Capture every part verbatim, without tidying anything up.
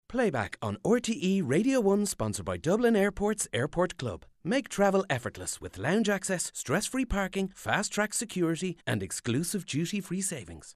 Playback on R T E Radio one, sponsored by Dublin Airport's Airport Club. Make travel effortless with lounge access, stress-free parking, fast-track security and exclusive duty-free savings.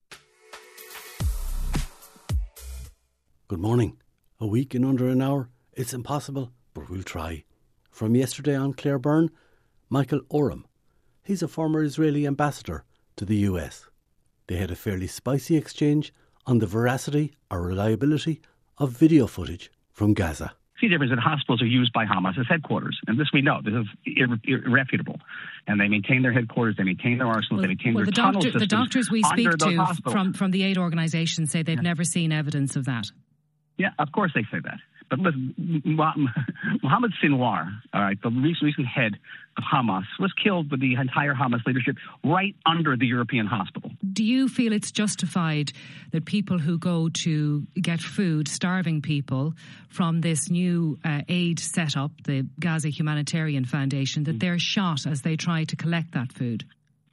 Good morning. A week in under an hour. It's impossible, but we'll try. From yesterday on Claire Byrne, Michael Oram. He's a former Israeli ambassador to the U S. They had a fairly spicy exchange on the veracity or reliability of video footage from Gaza. The difference is that hospitals are used by Hamas as headquarters, and this we know. This is irre- irrefutable. And they maintain their headquarters, they maintain their arsenals, well, they maintain well, their the tunnel doctor, systems. The doctors we speak to from, from the aid organisation say they've yeah. never seen evidence of that. Yeah, of course they say that. But listen, Mohammed Sinwar, all right, the recent head of Hamas, was killed with the entire Hamas leadership right under the European hospital. Do you feel it's justified that people who go to get food, starving people, from this new uh, aid setup, the Gaza Humanitarian Foundation, that they're shot as they try to collect that food?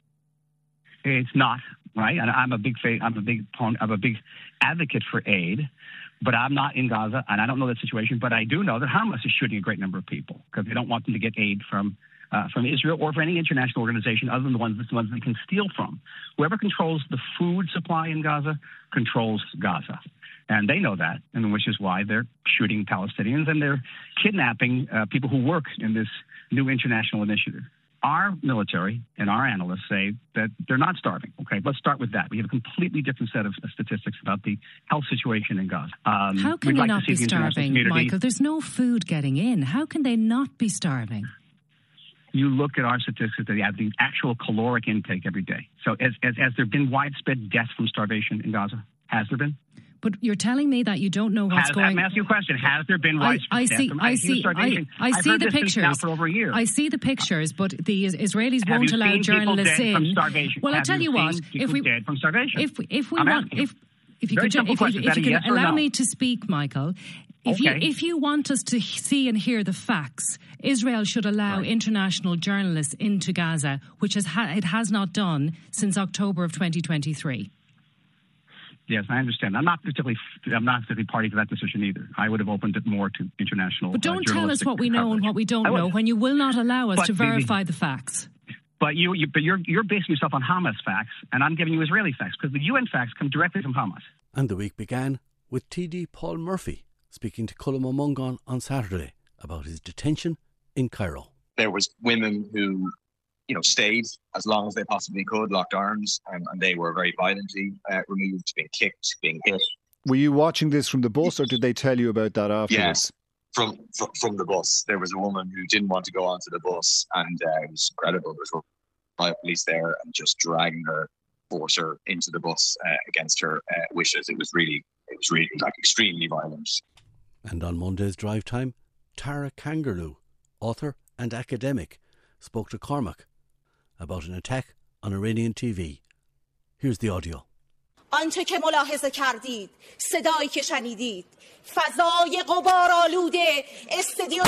It's not, right? And I'm a big, I'm a big, I'm a big advocate for aid. But I'm not in Gaza, and I don't know that situation. But I do know that Hamas is shooting a great number of people because they don't want them to get aid from uh, from Israel or from any international organization other than the ones, the ones they can steal from. Whoever controls the food supply in Gaza controls Gaza. And they know that, and which is why they're shooting Palestinians and they're kidnapping uh, people who work in this new international initiative. Our military and our analysts say that they're not starving. Okay, let's start with that. We have a completely different set of statistics about the health situation in Gaza. Um, How can they like not be the starving, Michael? There's no food getting in. How can they not be starving? You look at our statistics, they have the actual caloric intake every day. So has, has, has there been widespread deaths from starvation in Gaza? Has there been? But you're telling me that you don't know what's Has, going on. I'm asking you a question. Has there been widespread I, I see, death? I see, I, I see the pictures. For over a year. I see the pictures, but the Israelis have won't you allow seen journalists dead in. From starvation? Well, have I tell you, you what, if we dead from starvation, if if we I'm want, if if you Very could, if, if, if you yes can allow no? me to speak, Michael. If okay. you if you want us to see and hear the facts, Israel should allow right. international journalists into Gaza, which has ha- it has not done since October of twenty twenty-three. Yes, I understand. I'm not particularly, I'm not particularly party to that decision either. I would have opened it more to international. But don't uh, tell us what we know coverage. and what we don't know when you will not allow us but to verify the, the facts. But you, you, but you're you're basing yourself on Hamas facts, and I'm giving you Israeli facts because the U N facts come directly from Hamas. And the week began with T D Paul Murphy speaking to Cullum O'Mungan on Saturday about his detention in Cairo. There was women who, you know, stayed as long as they possibly could, locked arms, and, and they were very violently uh, removed, being kicked, being hit. Were you watching this from the bus, or did they tell you about that afterwards? Yes, from, from from the bus. There was a woman who didn't want to go onto the bus, and uh, it was incredible. There was riot police there and just dragging her, force her into the bus uh, against her uh, wishes. It was really, it was really like extremely violent. And on Monday's drive time, Tara Kangaroo, author and academic, spoke to Cormac about an attack on Iranian T V. Here's the audio. آنچه که ملاحظه کردید، صدایی که شنیدید، فضای غبارآلود استادیوم.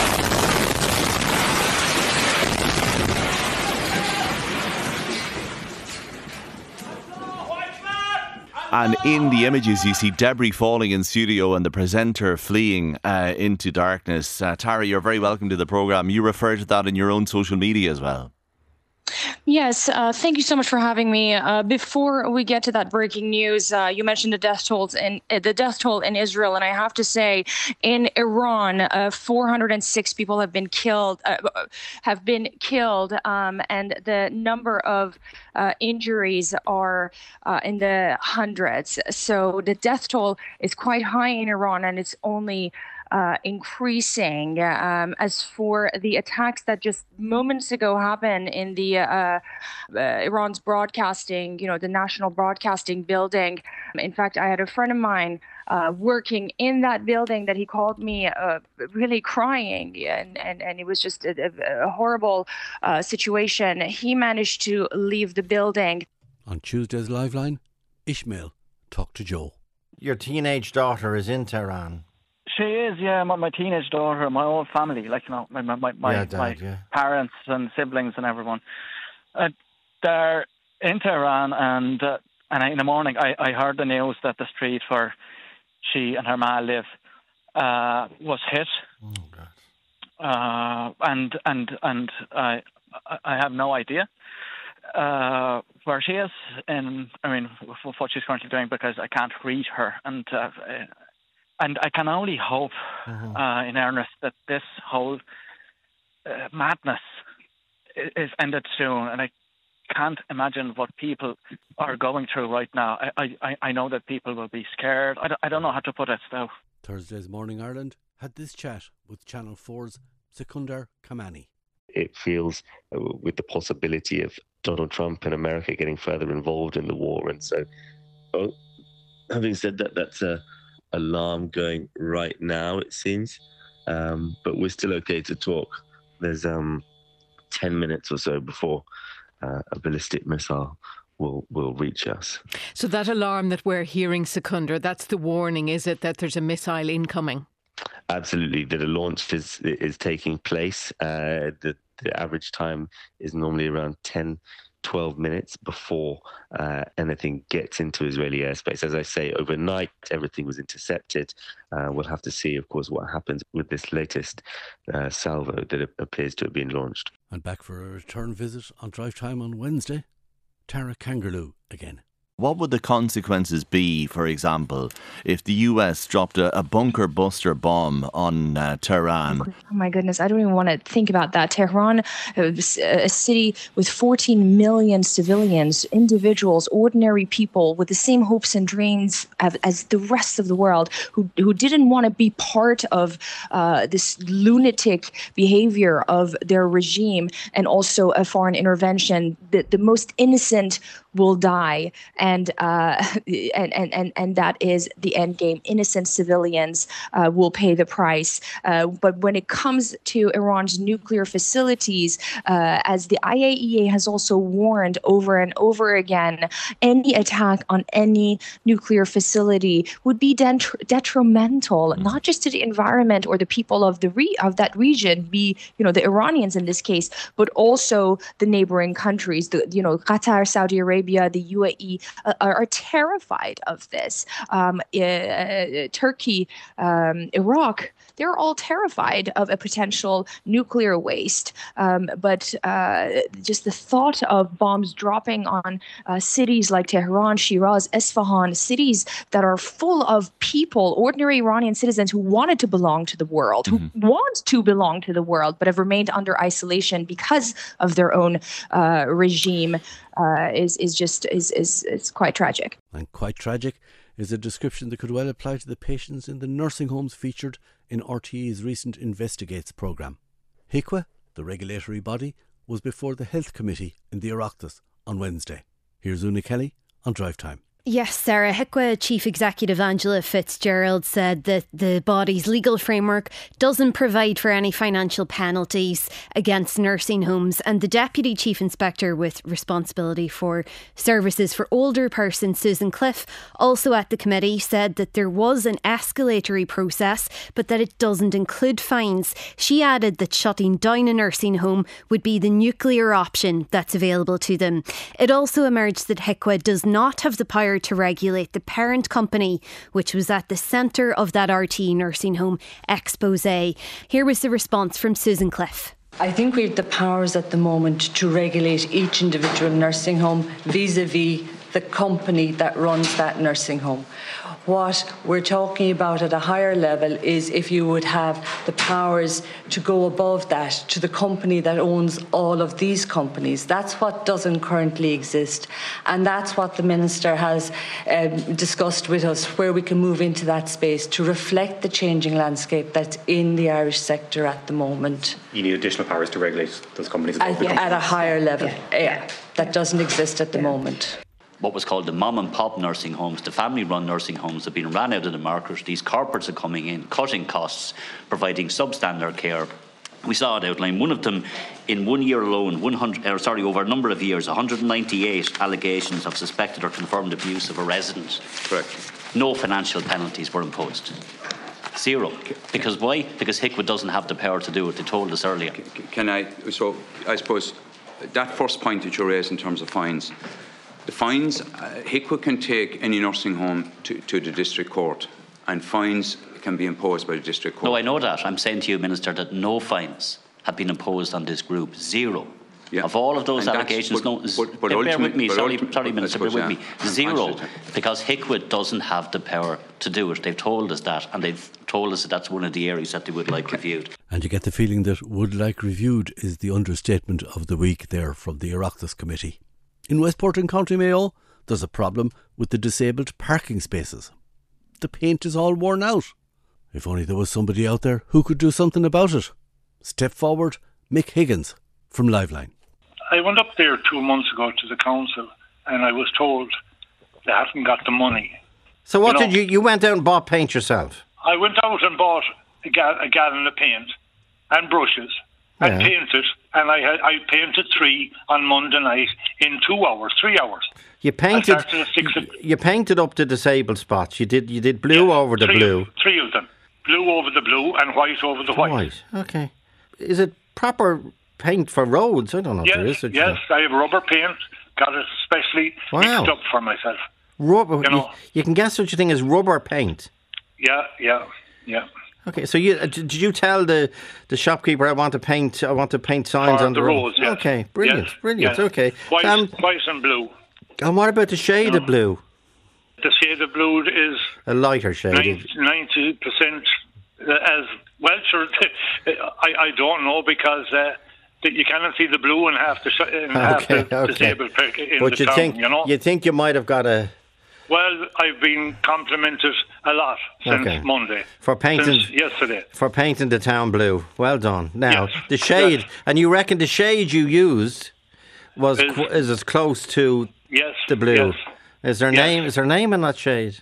And in the images, you see debris falling in studio and the presenter fleeing uh, into darkness. Uh, Tara, you're very welcome to the programme. You refer to that in your own social media as well. Yes, uh, thank you so much for having me. Uh, before we get to that breaking news, uh, you mentioned the death tolls in uh, the death toll in Israel, and I have to say, in Iran, uh, four hundred six people have been killed. Uh, have been killed, um, and the number of uh, injuries are uh, in the hundreds. So the death toll is quite high in Iran, and it's only Uh, increasing. Um, as for the attacks that just moments ago happened in the uh, uh, Iran's broadcasting, you know, the national broadcasting building. In fact, I had a friend of mine uh, working in that building that he called me uh, really crying, and, and, and it was just a, a horrible uh, situation. He managed to leave the building. On Tuesday's Liveline, Ishmael talked to Joe. Your teenage daughter is in Tehran. She is, yeah. My, my teenage daughter, my whole family, like, you know, my my my, yeah, Dad, my yeah. parents and siblings and everyone. Uh, they're in Tehran, and uh, and I, in the morning I, I heard the news that the street where she and her ma live uh, was hit. Oh, God. Uh, and and and I I have no idea uh, where she is, and I mean what she's currently doing, because I can't reach her, and uh, and I can only hope mm-hmm. uh, in earnest that this whole uh, madness is ended soon, and I can't imagine what people are going through right now. I I, I know that people will be scared. I don't, I don't know how to put it though. Thursday's Morning Ireland had this chat with Channel four's Secundar Kamani. It feels uh, with the possibility of Donald Trump and America getting further involved in the war. And so, oh, having said that, that's a alarm going right now, it seems. Um, but we're still okay to talk. There's um, ten minutes or so before uh, a ballistic missile will will reach us. So that alarm that we're hearing, Secundar, that's the warning, is it, that there's a missile incoming? Absolutely, that a launch is is taking place. Uh, the, the average time is normally around ten, twelve minutes before uh, anything gets into Israeli airspace. As I say, overnight, everything was intercepted. Uh, we'll have to see, of course, what happens with this latest uh, salvo that appears to have been launched. And back for a return visit on Drive Time on Wednesday, Tara Kangarloo again. What would the consequences be, for example, if the U S dropped a, a bunker buster bomb on uh, Tehran? Oh my goodness, I don't even want to think about that. Tehran, a city with fourteen million civilians, individuals, ordinary people with the same hopes and dreams as, as the rest of the world, who who didn't want to be part of uh, this lunatic behavior of their regime, and also a foreign intervention. The, the most innocent will die, and uh, and, and and and that is the end game. Innocent civilians uh, will pay the price. Uh, but when it comes to Iran's nuclear facilities, uh, as the I A E A has also warned over and over again, any attack on any nuclear facility would be detri- detrimental, not just to the environment or the people of the re- of that region, be you know the Iranians in this case, but also the neighboring countries. The you know Qatar, Saudi Arabia, the U A E uh, are, are terrified of this. Um, uh, Turkey, um, Iraq, they're all terrified of a potential nuclear waste. Um, but uh, just the thought of bombs dropping on uh, cities like Tehran, Shiraz, Isfahan, cities that are full of people, ordinary Iranian citizens who wanted to belong to the world, mm-hmm. who want to belong to the world, but have remained under isolation because of their own uh, regime, uh, is is just is is is quite tragic. And quite tragic is a description that could well apply to the patients in the nursing homes featured in R T É's recent Investigates programme. H I C W A, the regulatory body, was before the Health Committee in the Oireachtas on Wednesday. Here's Una Kelly on Drive Time. Yes, Sarah. H I C W A Chief Executive Angela Fitzgerald said that the body's legal framework doesn't provide for any financial penalties against nursing homes, and the Deputy Chief Inspector with responsibility for services for older persons, Susan Cliff, also at the committee, said that there was an escalatory process but that it doesn't include fines. She added that shutting down a nursing home would be the nuclear option that's available to them. It also emerged that H I C W A does not have the power to regulate the parent company, which was at the centre of that R T E nursing home expose. Here was the response from Susan Cliff. I think we have the powers at the moment to regulate each individual nursing home vis-a-vis the company that runs that nursing home. What we're talking about at a higher level is if you would have the powers to go above that to the company that owns all of these companies. That's what doesn't currently exist. And that's what the Minister has um, discussed with us, where we can move into that space to reflect the changing landscape that's in the Irish sector at the moment. You need additional powers to regulate those companies above at, the companies. At a higher level. Yeah. Yeah. That doesn't exist at the yeah. moment. What was called the mom and pop nursing homes, the family run nursing homes have been run out of the market. These corporates are coming in, cutting costs, providing substandard care. We saw it outlined. One of them, in one year alone, one hundred, or sorry, over a number of years, one hundred ninety-eight allegations of suspected or confirmed abuse of a resident. Correct. No financial penalties were imposed. Zero. Because why? Because H I C W A doesn't have the power to do it. They told us earlier. Can I? So I suppose that first point that you raised in terms of fines. The fines, uh, H I C W A can take any nursing home to, to the district court, and fines can be imposed by the district court. No, I know that. I'm saying to you, Minister, that no fines have been imposed on this group. Zero. Yeah. Of all of those and allegations, but, no, but, but bear with me, sorry, sorry Minister, bear with me. Zero, because Hickwit doesn't have the power to do it. They've told us that, and they've told us that that's one of the areas that they would like reviewed. And you get the feeling that would like reviewed is the understatement of the week there from the Oireachtas Committee. In Westport and County Mayo, there's a problem with the disabled parking spaces. The paint is all worn out. If only there was somebody out there who could do something about it. Step forward, Mick Higgins from Liveline. I went up there two months ago to the council and I was told they hadn't got the money. So what you know, did you, you went out and bought paint yourself? I went out and bought a, ga- a gallon of paint and brushes and Yeah. painted, and I had I painted three on Monday night in two hours, three hours. You painted I started at six o- you painted up the disabled spots. You did you did blue over the three, blue. Three of them. Blue over the blue and white over the white. White. Okay. Is it proper paint for roads? I don't know Yes, if there is. Such yes, a- I have rubber paint, got it specially Wow. mixed up for myself. Rubber. You You, know. you can get such a thing as rubber paint. Yeah, yeah, yeah. Okay, so you uh, did you tell the, the shopkeeper I want to paint I want to paint signs For on the the road? roads, yes. Okay, brilliant, Yes, brilliant. yes. Okay, White, um, white and blue. and what about the shade of blue? The shade of blue is A lighter shade. ninety percent as well. Sure, I, I don't know because uh, that you cannot see the blue in half the sh- in half Okay, the okay. disabled pick in But the you town. think you know. you think you might have got a Well, I've been complimented a lot since Okay. Monday. For painting- Since yesterday. for painting the town blue. Well done. Now Yes, the shade, correct. and you reckon the shade you used was Is- qu- is as close to Yes, the blue. yes. Is there Yes. name? Is there name in that shade?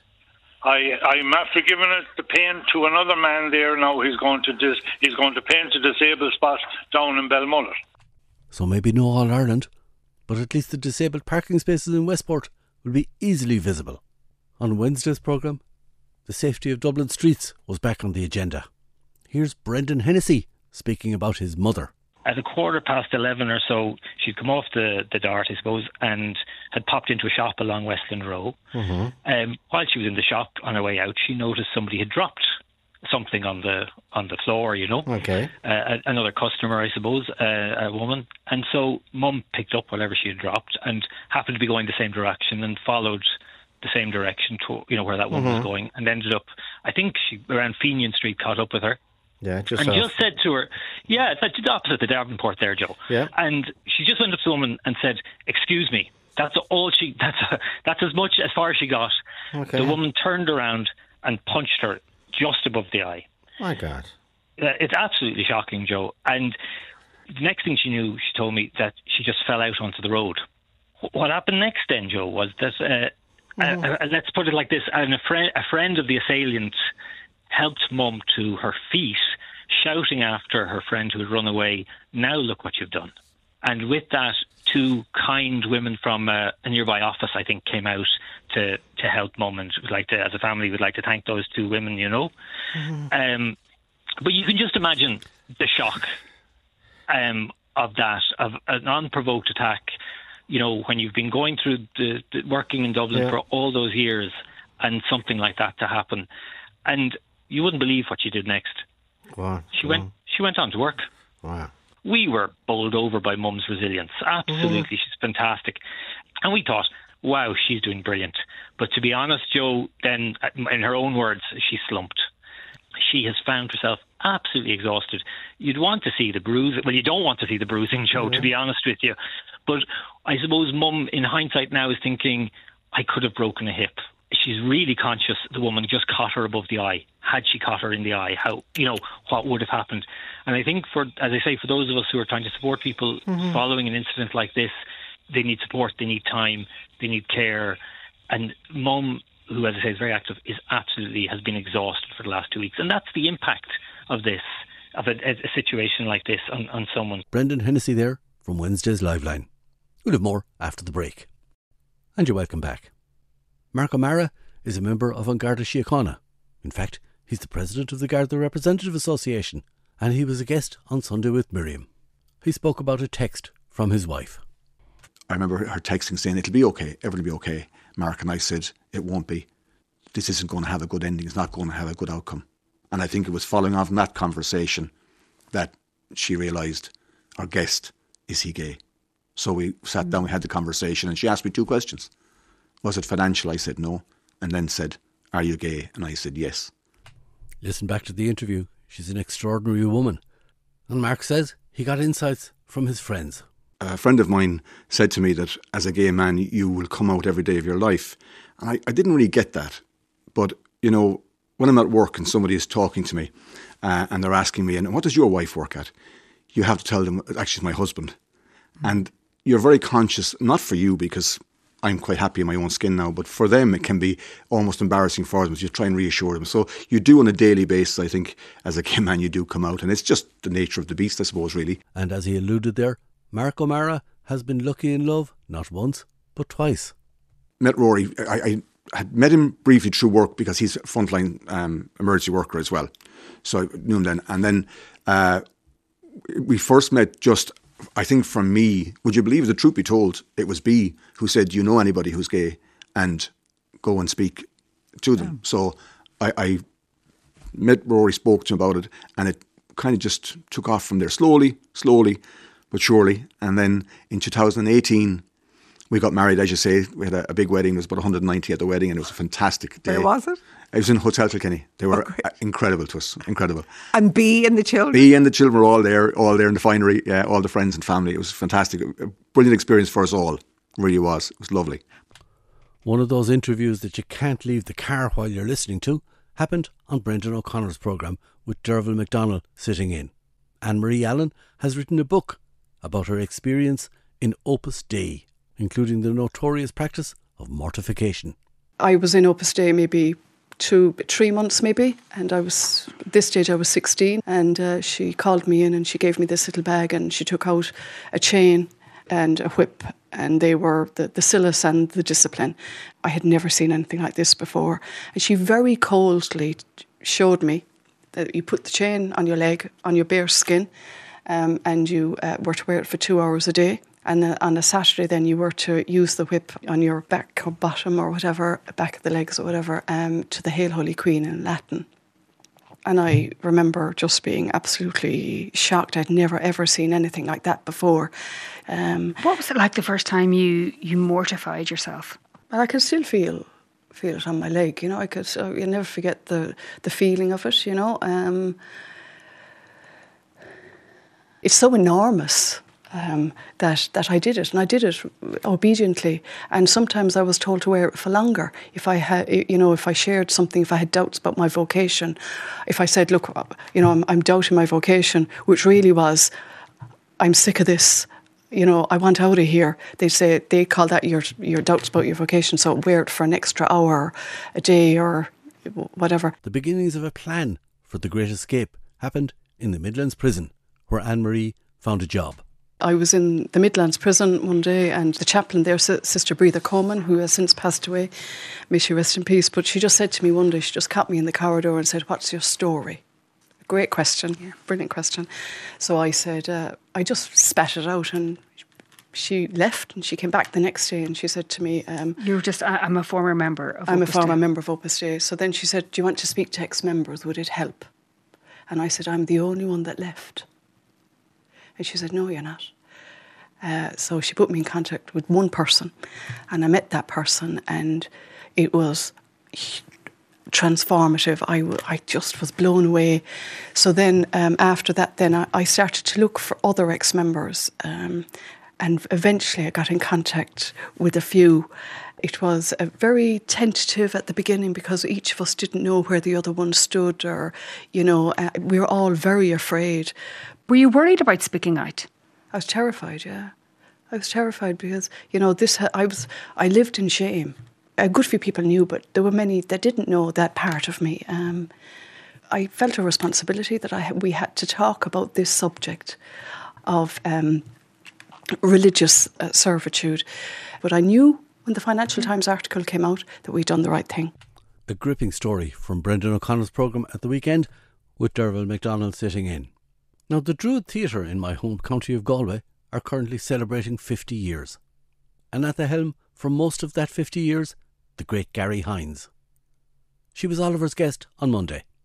I I'm after giving it the paint to another man there now. He's going to dis, he's going to paint a disabled spot down in Belmullet. So maybe no All Ireland, but at least the disabled parking spaces in Westport will be easily visible. On Wednesday's programme, the safety of Dublin streets was back on the agenda. Here's Brendan Hennessy speaking about his mother. At a quarter past eleven or so, she'd come off the, the dart, I suppose, and had popped into a shop along Westland Row. Mm-hmm. Um, while she was in the shop on her way out, she noticed somebody had dropped something on the on the floor, you know. Okay. Uh, another customer, I suppose, uh, a woman. And so Mum picked up whatever she had dropped and happened to be going the same direction and followed the same direction to, you know, where that woman Mhm. was going, and ended up, I think she around Fenian Street, caught up with her. Yeah, just and off. just said to her, yeah, it's like opposite the Davenport there, Joe. Yeah. And she just went up to the woman and said, "Excuse me." That's all she. That's that's as much as far as she got. Okay. The woman turned around and punched her just above the eye. My God. Uh, It's absolutely shocking, Joe. And the next thing she knew, she told me that she just fell out onto the road. Wh- What happened next then, Joe, was that, uh, Oh. uh, uh, let's put it like this, and a, friend, a friend of the assailant helped Mum to her feet, shouting after her friend who had run away, "Now look what you've done." And with that, two kind women from uh, a nearby office, I think, came out to, to help Mum, and would like to, as a family, would like to thank those two women, you know. Um, but you can just imagine the shock um, of that, of an unprovoked attack. You know, when you've been going through the, the working in Dublin Yeah. for all those years, and something like that to happen, and you wouldn't believe what she did next. Go on. She go went. on. She went on to work. Wow. We were bowled over by Mum's resilience. Absolutely, she's fantastic, and we thought, wow, she's doing brilliant. But to be honest, Joe, then in her own words, she slumped. She has found herself absolutely exhausted. You'd want to see the bruising. Well, you don't want to see the bruising, Joe, to be honest with you. But I suppose Mum, in hindsight now, is thinking, I could have broken a hip. She's really conscious the woman just caught her above the eye. Had she caught her in the eye, how, you know, what would have happened? And I think, for, as I say, for those of us who are trying to support people Mhm. following an incident like this, they need support, they need time, they need care. And Mum, who, as I say, is very active, is absolutely, has been exhausted for the last two weeks. And that's the impact of this, of a, a situation like this on, on someone. Brendan Hennessy there from Wednesday's Liveline. We'll have more after the break. And you're welcome back. Mark O'Mara is a member of An Garda Síochána. In fact, he's the president of the Garda Representative Association, and he was a guest on Sunday with Miriam. He spoke about a text from his wife. I remember her texting saying, "It'll be okay, everything will be okay." Mark and I said, "It won't be. This isn't going to have a good ending. It's not going to have a good outcome." And I think it was following on from that conversation that she realised, or guessed, is he gay? So we sat down, we had the conversation, and she asked me two questions. Was it financial? I said no. And then said, are you gay? And I said yes. Listen back to the interview. She's an extraordinary woman. And Mark says he got insights from his friends. A friend of mine said to me that as a gay man, you will come out every day of your life. And I, I didn't really get that. But, you know, when I'm at work and somebody is talking to me uh, and they're asking me, and what does your wife work at? You have to tell them, actually, it's my husband. Mm. And you're very conscious, not for you because I'm quite happy in my own skin now, but for them it can be almost embarrassing for them. So you try and reassure them. So you do on a daily basis, I think, as a gay man, you do come out. And it's just the nature of the beast, I suppose, really. And as he alluded there, Mark O'Mara has been lucky in love, not once, but twice. Met Rory. I, I had met him briefly through work because he's a frontline um, emergency worker as well. So I knew him then. And then uh, we first met just, I think from me, would you believe the truth be told, it was B who said, do you know anybody who's gay? And go and speak to them. Yeah. So I, I met Rory, spoke to him about it, and it kind of just took off from there slowly, slowly, but surely. And then in two thousand eighteen, we got married, as you say. We had a, a big wedding. There was about one hundred ninety at the wedding, and it was a fantastic day. Where was it? It was in Hotel Kilkenny. They were oh, incredible to us, incredible. And B and the children? B and the children were all there, all there in the finery, yeah, all the friends and family. It was fantastic. A brilliant experience for us all. It really was. It was lovely. One of those interviews that you can't leave the car while you're listening to happened on Brendan O'Connor's programme with Derval McDonnell sitting in. Anne-Marie Allen has written a book about her experience in Opus Dei, including the notorious practice of mortification. I was in Opus Dei maybe two, three months maybe, and I was, at this stage I was sixteen, and uh, she called me in and she gave me this little bag and she took out a chain and a whip, and they were the, the Silas and the Discipline. I had never seen anything like this before. And she very coldly showed me that you put the chain on your leg, on your bare skin, um, and you uh, were to wear it for two hours a day. And uh, on a Saturday then you were to use the whip on your back or bottom or whatever, back of the legs or whatever, um, to the Hail Holy Queen in Latin. And I remember just being absolutely shocked. I'd never ever seen anything like that before. Um, what was it like the first time you, you mortified yourself? Well, I can still feel feel it on my leg, you know. I could, uh, you'll never forget the, the feeling of it, you know. Um, it's so enormous. Um, that that I did it, and I did it obediently. And sometimes I was told to wear it for longer. If I had, you know, if I shared something, if I had doubts about my vocation, if I said, "Look, you know, I'm, I'm doubting my vocation," which really was, "I'm sick of this. You know, I want out of here." They say they call that your your doubts about your vocation. So wear it for an extra hour, a day, or whatever. The beginnings of a plan for the Great Escape happened in the Midlands prison, where Anne-Marie found a job. I was in the Midlands prison one day, and the chaplain there, Sister Breatha Coleman, who has since passed away, may she rest in peace, but she just said to me one day, she just caught me in the corridor and said, "What's your story?" Great question, yeah, brilliant question. So I said, uh, I just spat it out, and she left, and she came back the next day and she said to me... Um, You're just, I'm a former member of I'm Opus a former Dei. member of Opus Dei. So then she said, "Do you want to speak to ex-members? Would it help?" And I said, "I'm the only one that left." And she said, "No, you're not." Uh, so she put me in contact with one person, and I met that person, and it was transformative. I, w- I just was blown away. So then um, after that, then I, I started to look for other ex-members, um, and eventually I got in contact with a few. It was uh, very tentative at the beginning because each of us didn't know where the other one stood, or, you know, uh, we were all very afraid. Were you worried about speaking out? I was terrified, yeah. I was terrified because, you know, this I was I lived in shame. A good few people knew, but there were many that didn't know that part of me. Um, I felt a responsibility that I we had to talk about this subject of um, religious uh, servitude. But I knew when the Financial Times article came out that we'd done the right thing. A gripping story from Brendan O'Connor's programme at the weekend with Derval McDonnell sitting in. Now, the Druid Theatre in my home county of Galway are currently celebrating fifty years. And at the helm for most of that fifty years, the great Gary Hines. She was Oliver's guest on Monday.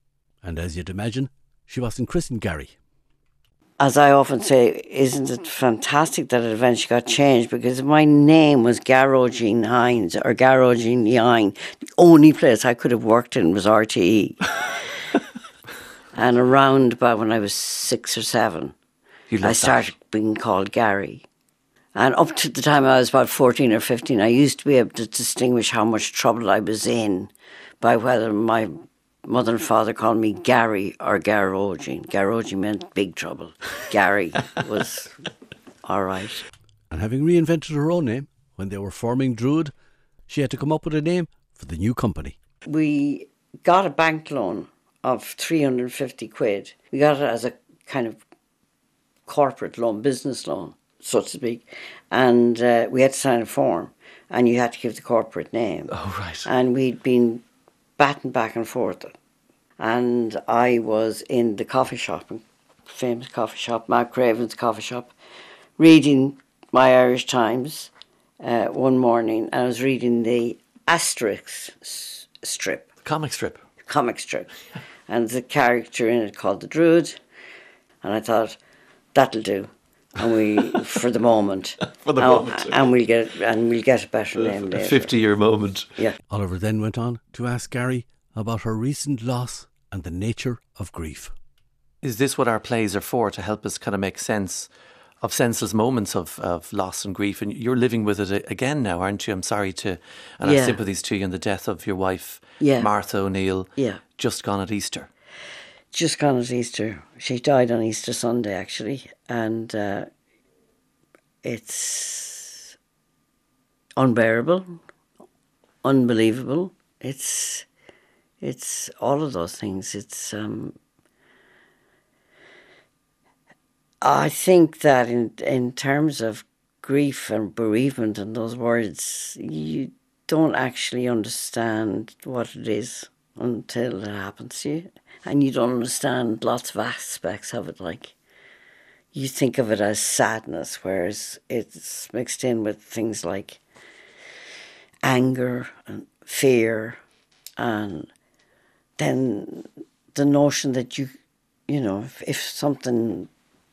And as you'd imagine, she wasn't christened Gary. As I often say, isn't it fantastic that it eventually got changed? Because my name was Garro Jean Hines or Garro Jean Hine. The only place I could have worked in was R T E. And around about when I was six or seven, I started that. being called Gary. And up to the time I was about fourteen or fifteen, I used to be able to distinguish how much trouble I was in by whether my mother and father called me Gary or Garroji. Garroji meant big trouble. Gary was all right. And having reinvented her own name when they were forming Druid, she had to come up with a name for the new company. We got a bank loan of three hundred fifty quid. We got it as a kind of corporate loan, business loan, so to speak. And uh, we had to sign a form, and you had to give the corporate name. Oh, right. And we'd been batting back and forth. And I was in the coffee shop, famous coffee shop, Mark Craven's coffee shop, reading my Irish Times uh, one morning. And I was reading the Asterix s- strip. Comic strip. Comic strip. And the character in it called the Druid. And I thought, that'll do. And we, for the moment, for the and, moment, and we'll get and we'll get a better name later. A fifty-year moment. Yeah. Oliver then went on to ask Gary about her recent loss and the nature of grief. Is this what our plays are for, to help us kind of make sense of senseless moments of, of loss and grief? And you're living with it again now, aren't you? I'm sorry to, and Yeah. our sympathies to you in the death of your wife, Yeah. Martha O'Neill, Yeah. just gone at Easter. Just gone at Easter. She died on Easter Sunday, actually, and uh, it's unbearable, unbelievable. It's it's all of those things. It's um, I think that in in terms of grief and bereavement and those words, you don't actually understand what it is until it happens to you. And you don't understand lots of aspects of it. Like, you think of it as sadness, whereas it's mixed in with things like anger and fear, and then the notion that you, you know, if, if something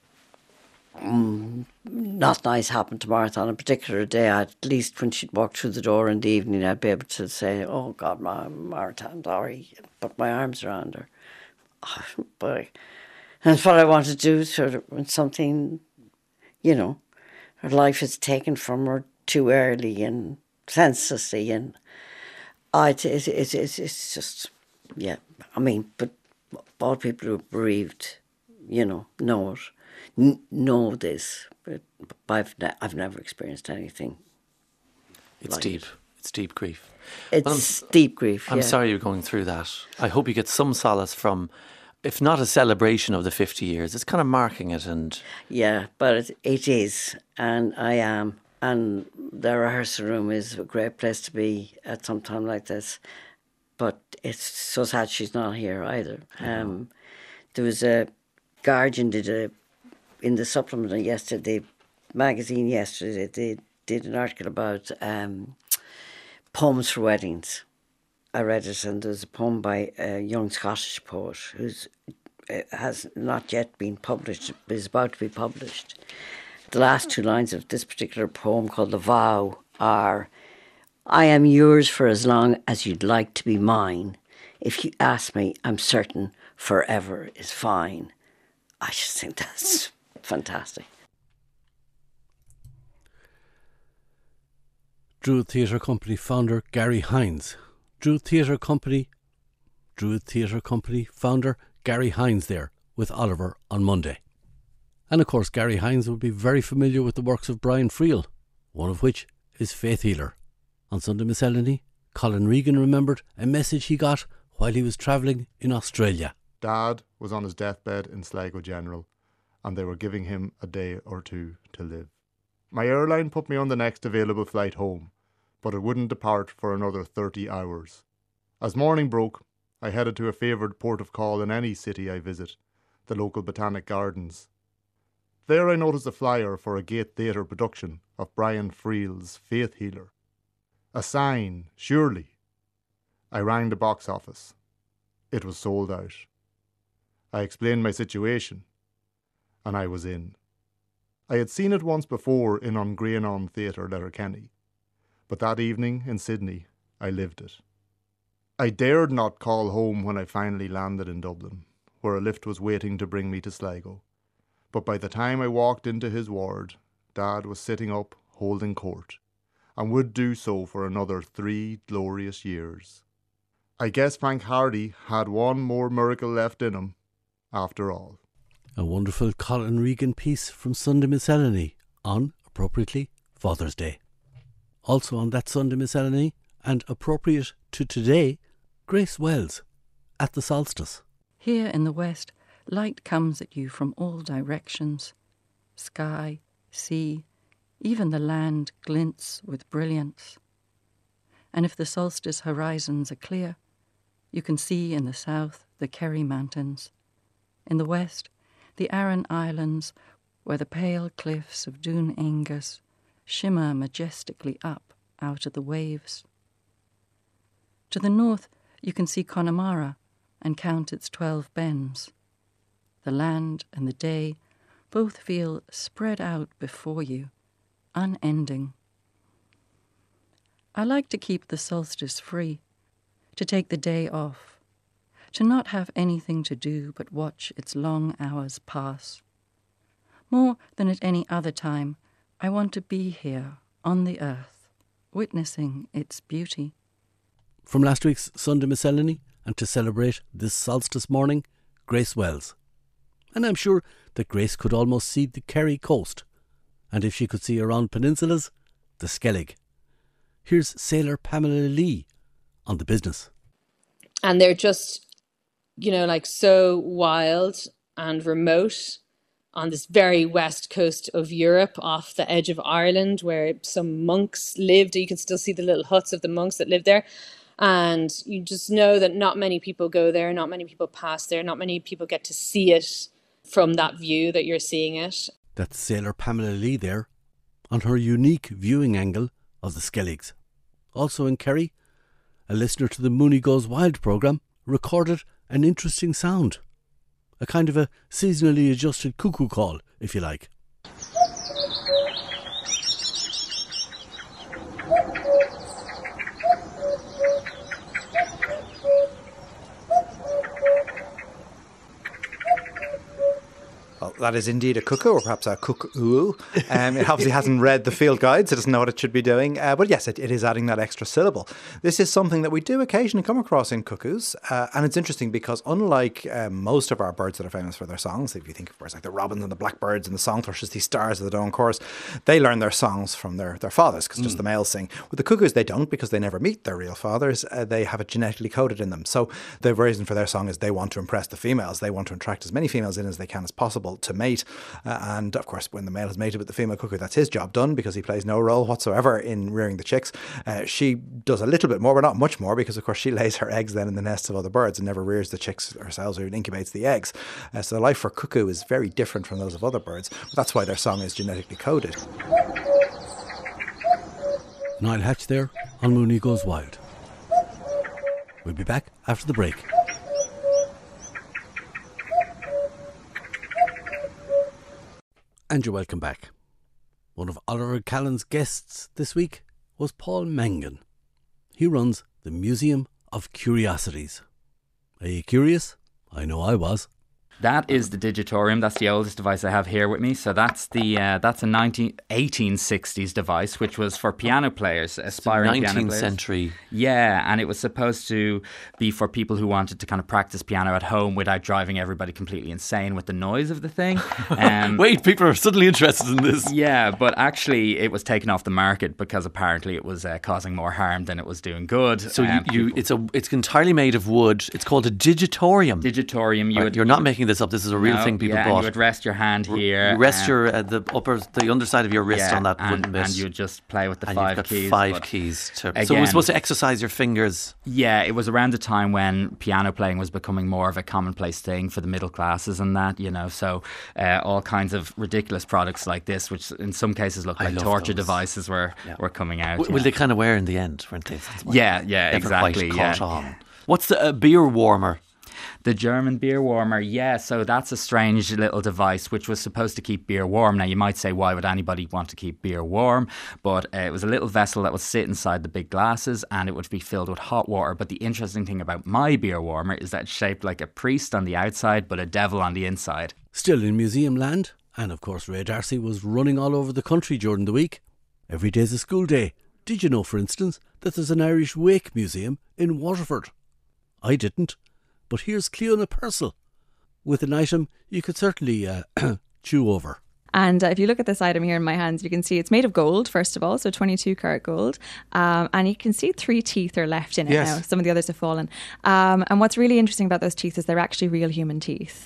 um, not nice happened to Martha on a particular day, at least when she'd walk through the door in the evening, I'd be able to say, "Oh God, Ma- Martha, I'm sorry," put my arms around her. Oh, but that's what I want to do, sort of, when something, you know, her life is taken from her too early and senselessly, and I, it, it, it, it's it's just, yeah. I mean, but all people who are bereaved, you know, know it, n- know this, but I've ne- I've never experienced anything. It's like deep. It. It's deep grief. It's deep grief. I'm yeah. sorry you're going through that. I hope you get some solace from, if not a celebration of the fifty years, it's kind of marking it. And yeah, but it, it is, and I am. And the rehearsal room is a great place to be at some time like this. But it's so sad she's not here either. Um, there was a Guardian did a in the supplement yesterday, magazine yesterday. They did an article about um, poems for weddings. I read it, and there's a poem by a young Scottish poet who's uh, has not yet been published, but is about to be published. The last two lines of this particular poem, called The Vow, are, "I am yours for as long as you'd like to be mine. If you ask me, I'm certain forever is fine." I just think that's fantastic. Druid Theatre Company founder Gary Hines. Druid Theatre Company, Druid Theatre Company founder Gary Hines there with Oliver on Monday. And of course, Gary Hines will be very familiar with the works of Brian Friel, one of which is Faith Healer. On Sunday Miscellany, Colin Regan remembered a message he got while he was travelling in Australia. Dad was on his deathbed in Sligo General, and they were giving him a day or two to live. My airline put me on the next available flight home, but it wouldn't depart for another thirty hours. As morning broke, I headed to a favoured port of call in any city I visit, the local Botanic Gardens. There I noticed a flyer for a Gate Theatre production of Brian Friel's Faith Healer. A sign, surely. I rang the box office. It was sold out. I explained my situation, and I was in. I had seen it once before in On Greenon Theatre, Letterkenny, but that evening in Sydney, I lived it. I dared not call home when I finally landed in Dublin, where a lift was waiting to bring me to Sligo. But by the time I walked into his ward, Dad was sitting up holding court, and would do so for another three glorious years. I guess Frank Hardy had one more miracle left in him, after all. A wonderful Colin Regan piece from Sunday Miscellany on, appropriately, Father's Day. Also on that Sunday Miscellany, and appropriate to today, Grace Wells, At the Solstice. Here in the west, light comes at you from all directions. Sky, sea, even the land glints with brilliance. And if the solstice horizons are clear, you can see in the south the Kerry Mountains. In the west, the Aran Islands, where the pale cliffs of Dún Aengus shimmer majestically up out of the waves. To the north, you can see Connemara and count its twelve bens. The land and the day both feel spread out before you, unending. I like to keep the solstice free, to take the day off, to not have anything to do but watch its long hours pass. More than at any other time, I want to be here on the earth, witnessing its beauty. From last week's Sunday Miscellany, and to celebrate this solstice morning, Grace Wells. And I'm sure that Grace could almost see the Kerry coast, and if she could see around peninsulas, the Skellig. Here's sailor Pamela Lee on the business. And they're just, you know, like so wild and remote on this very west coast of Europe, off the edge of Ireland, where some monks lived. You can still see the little huts of the monks that lived there. And you just know that not many people go there, not many people pass there, not many people get to see it from that view that you're seeing it. That's sailor Pamela Lee there, on her unique viewing angle of the Skelligs. Also in Kerry, a listener to the Mooney Goes Wild programme recorded an interesting sound. A kind of a seasonally adjusted cuckoo call, if you like. Well, that is indeed a cuckoo, or perhaps a cuckoo. Um, it obviously hasn't read the field guides, so it doesn't know what it should be doing. Uh, but yes, it, it is adding that extra syllable. This is something that we do occasionally come across in cuckoos. Uh, and it's interesting because unlike um, most of our birds that are famous for their songs, if you think of birds like the robins and the blackbirds and the song thrushes, these stars of the dawn chorus, they learn their songs from their, their fathers, because mm. just the males sing. With the cuckoos, they don't, because they never meet their real fathers. Uh, they have it genetically coded in them. So the reason for their song is they want to impress the females. They want to attract as many females in as they can as possible to mate. Uh, and of course, when the male has mated with the female cuckoo, that's his job done, because he plays no role whatsoever in rearing the chicks. Uh, she does a little bit more, but not much more, because of course she lays her eggs then in the nests of other birds and never rears the chicks herself or even incubates the eggs. Uh, so the life for cuckoo is very different from those of other birds. But that's why their song is genetically coded. Niall Hatch there on Mooney Goes Wild. We'll be back after the break. And you're welcome back. One of Oliver Callan's guests this week was Paul Mangan. He runs the Museum of Curiosities. Are you curious? I know I was. That is the Digitorium. That's the oldest device I have here with me. So that's the uh, that's a nineteen, eighteen sixties device, which was for piano players, aspiring piano players. nineteenth century. Yeah, and it was supposed to be for people who wanted to kind of practice piano at home without driving everybody completely insane with the noise of the thing. Um, Wait, people are suddenly interested in this. Yeah, but actually it was taken off the market because apparently it was uh, causing more harm than it was doing good. So um, you, you it's a it's entirely made of wood. It's called a Digitorium. Digitorium. You right, would, you're not making this up. This is a real no, thing people yeah, bought. And you would rest your hand here. You rest um, your uh, the upper, the underside of your wrist yeah, on that and, wooden bit, and you just play with the and five you've got keys. Five keys. To, again, so it was supposed to exercise your fingers. Yeah, it was around the time when piano playing was becoming more of a commonplace thing for the middle classes and that, you know. So uh, all kinds of ridiculous products like this, which in some cases look like torture those. devices, were yeah. were coming out. W- will they kind of wear in the end, weren't they? Yeah, yeah, Never exactly. Quite yeah. caught on. What's the uh, beer warmer? The German beer warmer, yeah, so that's a strange little device which was supposed to keep beer warm. Now, you might say, why would anybody want to keep beer warm? But uh, it was a little vessel that would sit inside the big glasses and it would be filled with hot water. But the interesting thing about my beer warmer is that it's shaped like a priest on the outside but a devil on the inside. Still in museum land, and of course Ray D'Arcy was running all over the country during the week. Every day's a school day. Did you know, for instance, that there's an Irish Wake Museum in Waterford? I didn't. But here's Cleona Purcell with an item you could certainly uh, chew over. And uh, if you look at this item here in my hands, you can see it's made of gold, first of all, so twenty-two karat gold. Um, and you can see three teeth are left in it yes. now. Some of the others have fallen. Um, and what's really interesting about those teeth is they're actually real human teeth.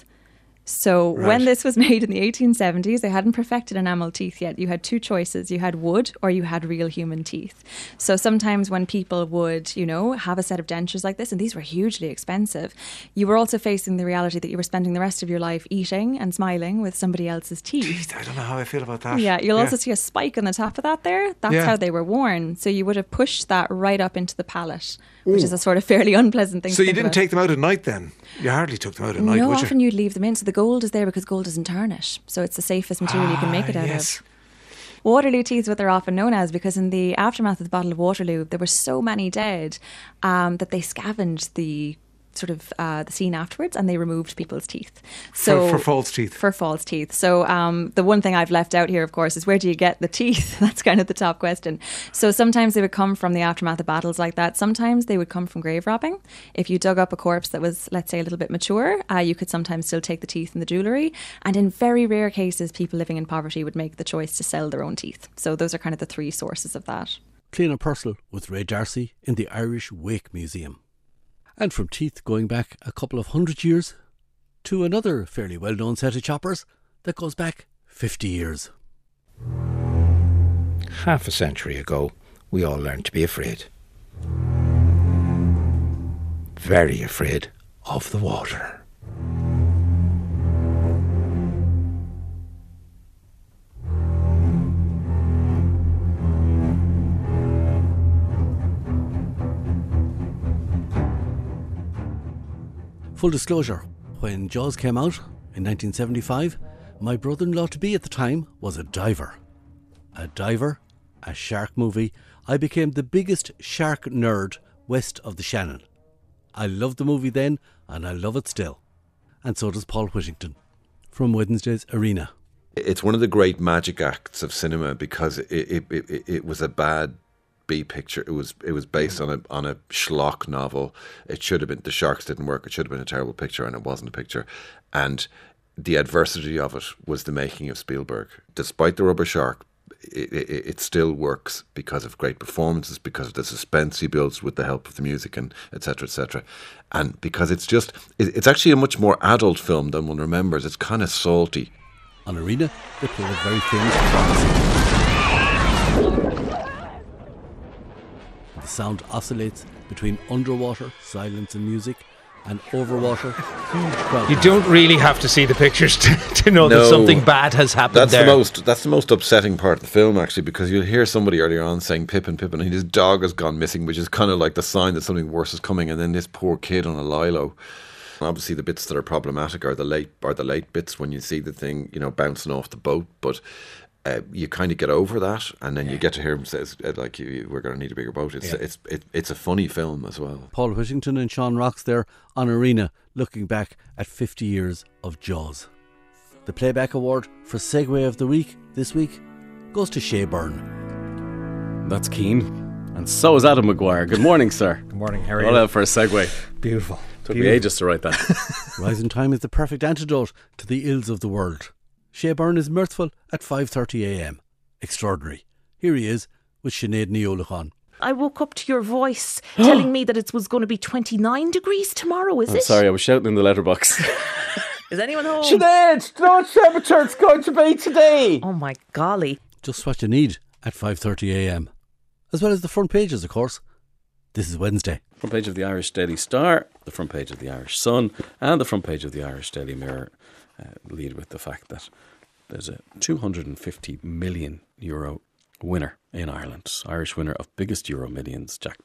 So Right. when this was made in the eighteen seventies, they hadn't perfected enamel teeth yet. You had two choices. You had wood or you had real human teeth. So sometimes when people would, you know, have a set of dentures like this, and these were hugely expensive, you were also facing the reality that you were spending the rest of your life eating and smiling with somebody else's teeth. Jeez, I don't know how I feel about that. Yeah, you'll also see a spike on the top of that there. That's Yeah. how they were worn. So you would have pushed that right up into the palate, which is a sort of fairly unpleasant thing So to you think didn't about. take them out at night then? You hardly took them out at night, No, would often you? you'd leave them in. So the gold is there because gold doesn't tarnish. So it's the safest material you can make it out Ah, yes. of. Waterloo teeth is what they're often known as because in the aftermath of the Battle of Waterloo, there were so many dead um, that they scavenged the sort of uh, the scene afterwards and they removed people's teeth. So for, for false teeth. For false teeth. So um, the one thing I've left out here, of course, is where do you get the teeth? That's kind of the top question. So sometimes they would come from the aftermath of battles like that. Sometimes they would come from grave robbing. If you dug up a corpse that was, let's say, a little bit mature, uh, you could sometimes still take the teeth and the jewellery. And in very rare cases, people living in poverty would make the choice to sell their own teeth. So those are kind of the three sources of that. Cleona Purcell with Ray D'Arcy in the Irish Wake Museum. And from teeth going back a couple of hundred years to another fairly well-known set of choppers that goes back fifty years. Half a century ago, we all learned to be afraid. Very afraid of the water. Full disclosure, when Jaws came out in nineteen seventy-five, my brother-in-law-to-be at the time was a diver. A diver, a shark movie. I became the biggest shark nerd west of the Shannon. I loved the movie then, and I love it still. And so does Paul Whittington from Wednesday's Arena. It's one of the great magic acts of cinema because it it, it, it, it was a bad B picture. It was it was based on a on a schlock novel. It should have been, the sharks didn't work. It should have been a terrible picture, and it wasn't a picture. And the adversity of it was the making of Spielberg. Despite the rubber shark, it, it, it still works because of great performances, because of the suspense he builds with the help of the music, and et cetera, et cetera. And because it's just, it, it's actually a much more adult film than one remembers. It's kind of salty. On Arena, they played a very famous performance. The sound oscillates between underwater silence and music and overwater crowd. You don't really have to see the pictures to, to know No, that something bad has happened that's there. the most that's the most upsetting part of the film, actually, because you'll hear somebody earlier on saying Pippin, Pippin, and his dog has gone missing, which is kind of like the sign that something worse is coming. And then this poor kid on a lilo. Obviously, the bits that are problematic are the late are the late bits when you see the thing, you know, bouncing off the boat. But uh, you kind of get over that, and then you get to hear him says uh, like, you, "We're going to need a bigger boat." It's Yeah. it's it, it's a funny film as well. Paul Whittington and Sean Rocks there on Arena, looking back at fifty years of Jaws. The Playback Award for Segway of the Week this week goes to Shea Byrne. That's keen. And so is Adam Maguire. Good morning, sir. Good morning, how are you? All out for a segue. Beautiful. Took Beautiful. me ages to write that. Rising time is the perfect antidote to the ills of the world. Shea Byrne is mirthful at five thirty a m. Extraordinary. Here he is with Sinead Neolachan. I woke up to your voice telling me that it was going to be twenty-nine degrees tomorrow, is I'm it? sorry, I was shouting in the letterbox. Is anyone home? Sinead, do you know what temperature it's going to be today? Oh my golly. Just what you need at five thirty a m. As well as the front pages, of course. This is Wednesday. Front page of the Irish Daily Star, the front page of the Irish Sun, and the front page of the Irish Daily Mirror uh, lead with the fact that there's a two hundred fifty million euro winner in Ireland. Irish winner of biggest Euro Millions jackpot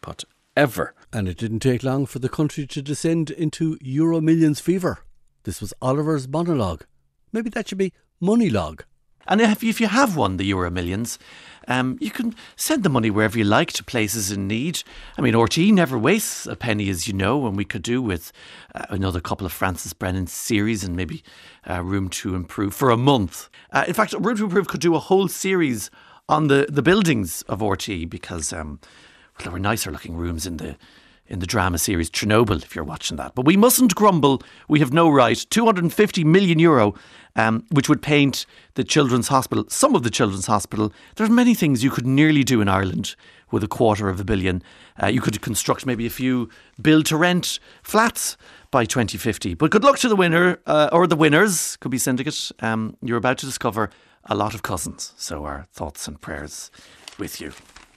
ever. And it didn't take long for the country to descend into Euro Millions fever. This was Oliver's monologue. Maybe that should be Moneylog. And if, if you have won the Euro Millions, um, you can send the money wherever you like to places in need. I mean, R T E never wastes a penny, as you know, and we could do with uh, another couple of Francis Brennan series and maybe uh, Room to Improve for a month. Uh, in fact, Room to Improve could do a whole series on the, the buildings of R T E because um, well, there were nicer looking rooms in the in the drama series Chernobyl, if you're watching that. But we mustn't grumble. We have no right. two hundred fifty million euro, um, which would paint the Children's Hospital, some of the Children's Hospital. There's many things you could nearly do in Ireland with a quarter of a billion. Uh, you could construct maybe a few build-to-rent flats by twenty fifty. But good luck to the winner, uh, or the winners, could be Syndicate. Um, you're about to discover a lot of cousins. So our thoughts and prayers with you.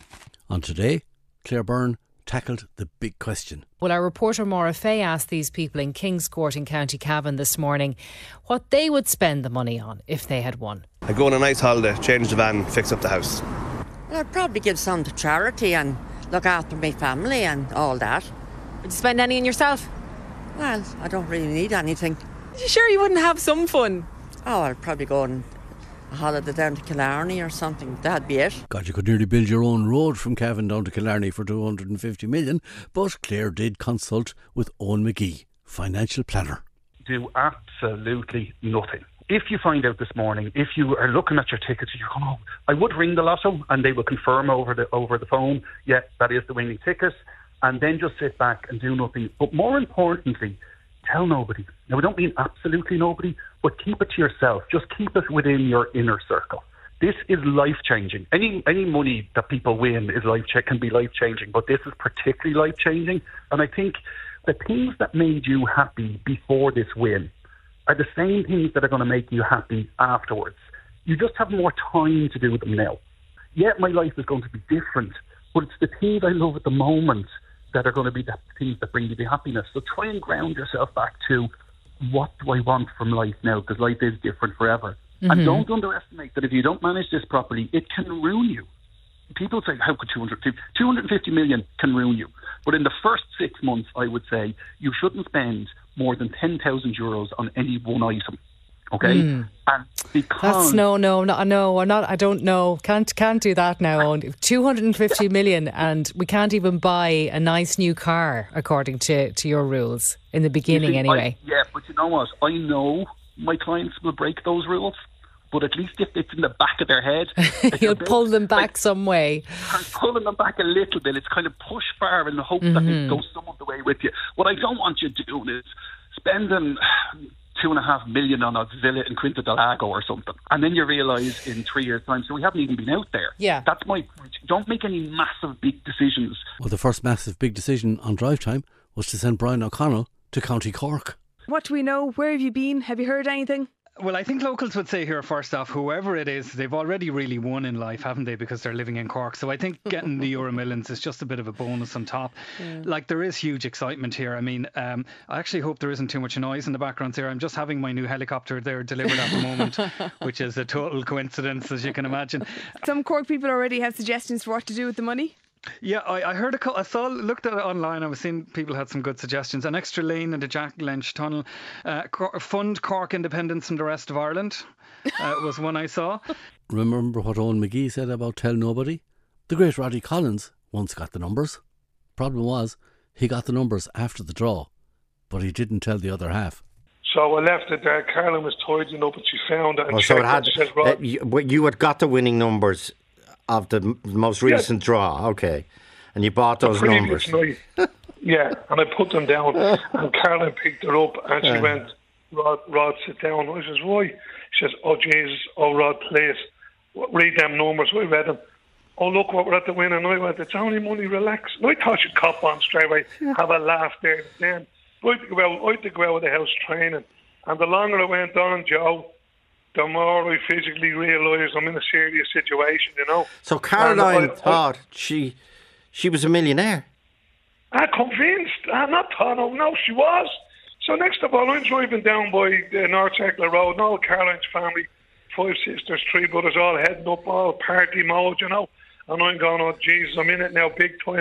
On Today, Claire Byrne tackled the big question. Well, our reporter Maura Fay asked these people in Kingscourt in County Cavan this morning what they would spend the money on if they had won. I'd go on a nice holiday, change the van, fix up the house. Well, I'd probably give some to charity and look after my family and all that. Would you spend any on yourself? Well, I don't really need anything. Are you sure you wouldn't have some fun? Oh, I'd probably go on a holiday down to Killarney or something. That'd be it. God, you could nearly build your own road from Cavan down to Killarney for two hundred fifty million, but Claire did consult with Owen McGee, financial planner. Do absolutely nothing. If you find out this morning, if you are looking at your tickets, you're going, oh, I would ring the lotto and they will confirm over the over the phone, yeah, that is the winning ticket, and then just sit back and do nothing. But more importantly, tell nobody. Now, we don't mean absolutely nobody, but keep it to yourself. Just keep it within your inner circle. This is life-changing. Any any money that people win is life can be life-changing, but this is particularly life-changing. And I think the things that made you happy before this win are the same things that are going to make you happy afterwards. You just have more time to do them now. Yeah, my life is going to be different, but it's the things I love at the moment that are going to be the things that bring you the happiness. So try and ground yourself back to, what do I want from life now? Because life is different forever. Mm-hmm. And don't underestimate that if you don't manage this properly, it can ruin you. People say, how could two hundred fifty, two hundred fifty million can ruin you? But in the first six months, I would say, you shouldn't spend more than ten thousand euros on any one item. Okay? Mm. And because that's no, no, no, no, I'm not, I don't know. Can't, can't do that now. two hundred fifty million and we can't even buy a nice new car, according to, to your rules, in the beginning see, anyway. I, yeah, but you know what? I know my clients will break those rules, but at least if it's in the back of their head, you'll pull them back like, some way. I'm pulling them back a little bit. It's kind of push far in the hope mm-hmm. that they go some of the way with you. What I don't want you doing is spending two and a half million on a villa in Quinta del Lago or something, and then you realise in three years' time, so we haven't even been out there. Yeah, that's my point. Don't make any massive big decisions. Well, the first massive big decision on drive time was to send Brian O'Connell to County Cork. What do we know? Where have you been? Have you heard anything? Well, I think locals would say here, first off, whoever it is, they've already really won in life, haven't they? Because they're living in Cork. So I think getting the Euro Millions is just a bit of a bonus on top. Yeah. Like, there is huge excitement here. I mean, um, I actually hope there isn't too much noise in the background here. I'm just having my new helicopter there delivered at the moment, which is a total coincidence, as you can imagine. Some Cork people already have suggestions for what to do with the money. Yeah, I, I heard a couple, I saw, looked at it online. I was seeing people had some good suggestions. An extra lane in the Jack Lynch Tunnel, uh, Cor- fund Cork independence from the rest of Ireland uh, was one I saw. Remember what Owen McGee said about tell nobody? The great Roddy Collins once got the numbers. Problem was, he got the numbers after the draw, but he didn't tell the other half. So I left it there. Carolyn was tidying up and she found it. And oh, so it had, said, uh, you, you had got the winning numbers of the m- most recent yes. draw, okay. And you bought those numbers. Night, yeah, and I put them down. And Carolyn picked it up and she yeah. went, Rod, Rod, sit down. I says, why? She says, oh, Jesus, oh, Rod, please, read them numbers. I read them. Oh, look what we're at the win. And I went, it's only money, relax. And I thought she'd cop on straight away, have a laugh there and then. I had to go out, I had to go out of the house training. And the longer it went on, Joe, the more I physically realised I'm in a serious situation, you know. So Caroline I, thought I, she she was a millionaire? I'm convinced. I'm not thought, no, no, she was. So next of all, I'm driving down by the North Circular Road, and all Caroline's family, five sisters, three brothers, all heading up, all party mode, you know. And I'm going, oh, Jesus, I'm in it now big time.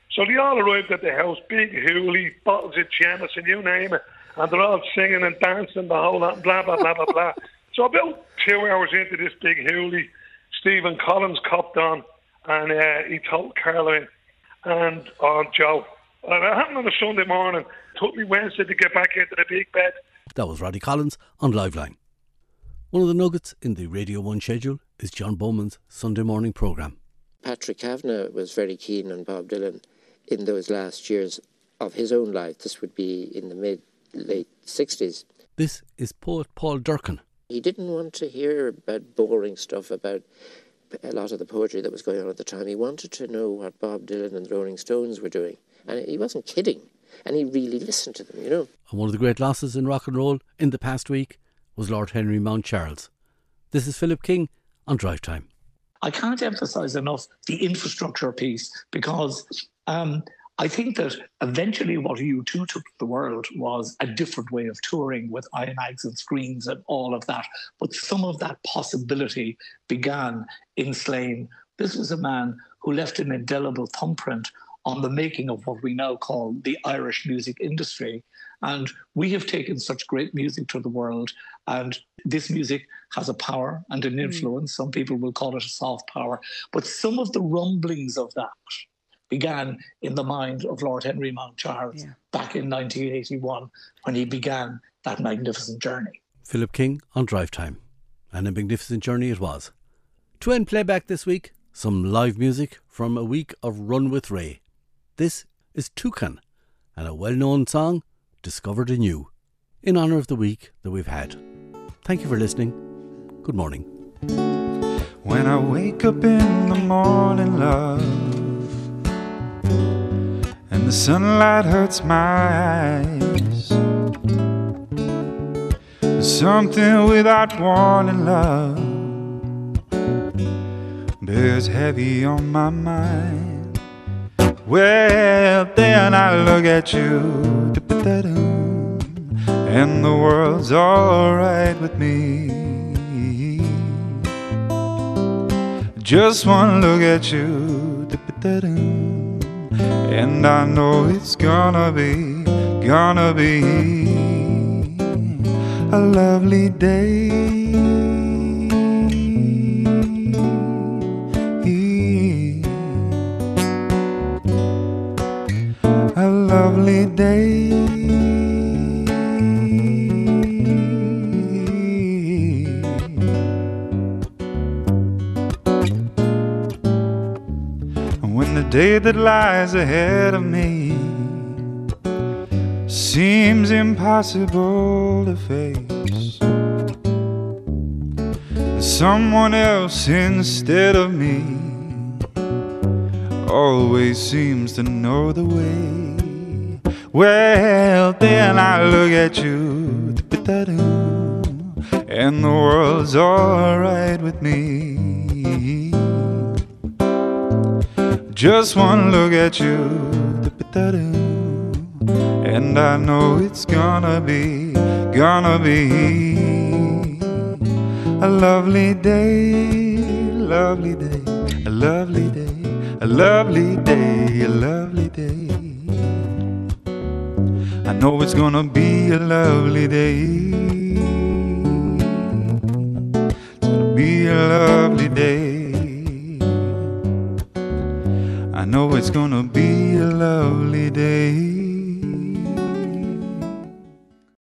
So they all arrived at the house, big hoolie, bottles of Jameson, you name it, and they're all singing and dancing the whole lot, blah, blah, blah, blah, blah. So about two hours into this big hoolie, Stephen Collins copped on, and uh, he told Caroline and oh, Joe, uh, it happened on a Sunday morning. It took me Wednesday to get back into the big bed. That was Roddy Collins on Liveline. One of the nuggets in the Radio one schedule is John Bowman's Sunday morning programme. Patrick Kavanagh was very keen on Bob Dylan in those last years of his own life. This would be in the mid, late sixties. This is poet Paul Durcan. He didn't want to hear about boring stuff about a lot of the poetry that was going on at the time. He wanted to know what Bob Dylan and the Rolling Stones were doing. And he wasn't kidding. And he really listened to them, you know. And one of the great losses in rock and roll in the past week was Lord Henry Mount Charles. This is Philip King on Drive Time. I can't emphasise enough the infrastructure piece, because um, I think that eventually what U two took to the world was a different way of touring with iMags and screens and all of that. But some of that possibility began in Slane. This was a man who left an indelible thumbprint on the making of what we now call the Irish music industry. And we have taken such great music to the world, and this music has a power and an influence. Mm. Some people will call it a soft power. But some of the rumblings of that began in the mind of Lord Henry Mount Charles yeah. back in nineteen eighty-one, when he began that magnificent journey. Philip King on Drive Time. And a magnificent journey it was. To end playback this week, some live music from a week of Run with Ray. This is Toucan, and a well-known song, Discovered in You, in honour of the week that we've had. Thank you for listening. Good morning. When I wake up in the morning, love, and the sunlight hurts my eyes, there's something without warning, love, bears heavy on my mind. Well, then I look at you, and the world's alright with me. Just one look at you, and I know it's gonna be, gonna be a lovely day. A lovely day. When the day that lies ahead of me seems impossible to face, someone else instead of me always seems to know the way. Well, then I look at you, and the world's alright with me. Just one look at you, and I know it's gonna be, gonna be a lovely day, lovely day, a lovely day, a lovely day, a lovely day. I know it's gonna be a lovely day. It's gonna be a lovely day. I know it's gonna be a lovely day.